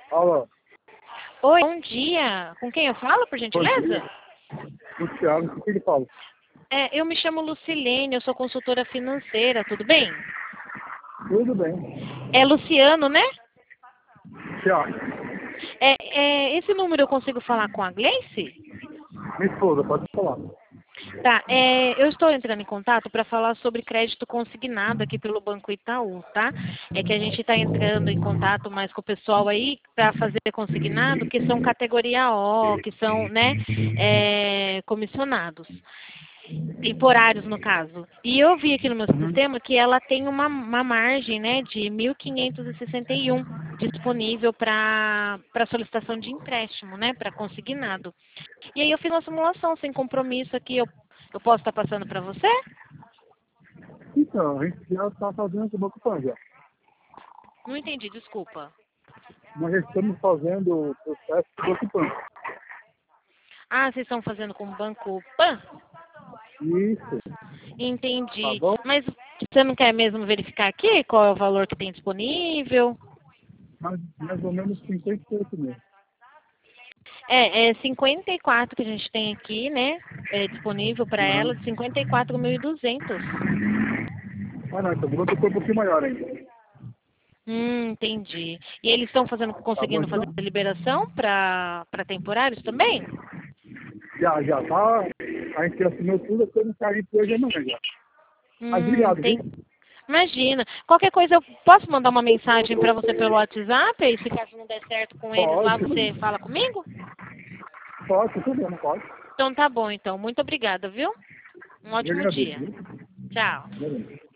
Alô, Oi, bom dia. Com quem eu falo, por bom gentileza? dia. Luciano, o que ele fala? Eu me chamo Lucilene, eu sou consultora financeira, tudo bem? Tudo bem. É Luciano, né? Tiago, Esse número eu consigo falar com a Gleice? minha esposa, pode falar. Tá, eu estou entrando em contato para falar sobre crédito consignado aqui pelo Banco Itaú, tá? É que a gente está entrando em contato mais com o pessoal aí para fazer consignado, que são categoria O, que são, né, comissionados. Temporários, no caso. E eu vi aqui no meu Uhum. sistema que ela tem uma margem, né, de 1.561 disponível para solicitação de empréstimo, né, para consignado. E aí eu fiz uma simulação sem compromisso aqui. Eu posso estar passando para você? Então, a gente já está fazendo o Banco Pan já. Não entendi, desculpa. Nós já estamos fazendo o processo do Banco Pan. Ah, vocês estão fazendo com o Banco Pan? Isso, tá Entendi. bom? Mas você não quer mesmo verificar aqui qual é o valor que tem disponível? Mais ou menos 58 mil. É 54 que a gente tem aqui, né? Disponível para ela, Uhum. 54.200. Ah, não, então o banco foi um pouquinho maior ainda. Entendi. E eles estão Tá bom, conseguindo então? fazer liberação para temporários também? Já tá. A gente assinou tudo, eu não saí por hoje amanhã já. Mas obrigado, viu? Tem. Imagina. Qualquer coisa, eu posso mandar uma mensagem para você pelo WhatsApp? E se caso não der certo com eles lá, Pode, você fala comigo? tudo bem, pode. Então tá bom, então. Muito obrigada, viu? Um Eu ótimo agradeço, dia. viu? Tchau. Beleza.